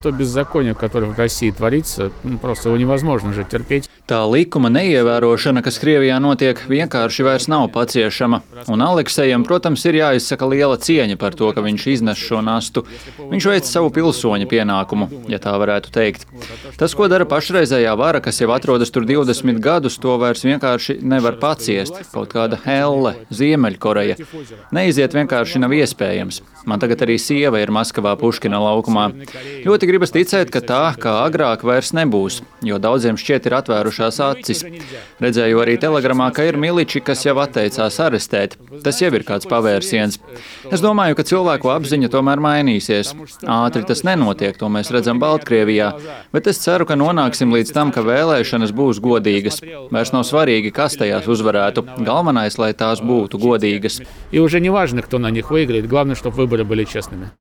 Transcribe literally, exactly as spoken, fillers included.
То беззаконие, которое в России творится, ну, просто его невозможно уже терпеть. Tā likuma neievērošana, kas Krievijā notiek, vienkārši vairs nav paciešama. Un Aleksejam, protams, ir jāizsaka liela cieņa par to, ka viņš iznes šo nastu. Viņš veic savu pilsoņa pienākumu, ja tā varētu teikt. Tas, ko dara pašreizējā vara, kas jau atrodas tur divdesmit gadus, to vairs vienkārši nevar paciest. Kaut kāda helle, Ziemeļkoreja. Neiziet vienkārši nav iespējams. Man tagad arī sieva ir Maskavā Puškina laukumā. Ļoti gribas ticēt, ka tā, kā agrāk, vairs nebūs, jo daudziem šķiet ir atvērušās acis. Redzēju arī telegramā, ka ir miliči, kas jau atteicās arestēt. Tas jau ir kāds pavērsiens. Es domāju, ka cilvēku apziņa tomēr mainīsies. Ātri tas nenotiek, to mēs redzam Baltkrievijā, bet es ceru, ka nonāksim līdz tam, ka vēlēšanas būs godīgas. Vairs nav svarīgi, kas tajās uzvarētu. Galvenais, lai tās būtu godīgas. И уже не важно, кто на них выиграет, главное, чтобы выборы были честными.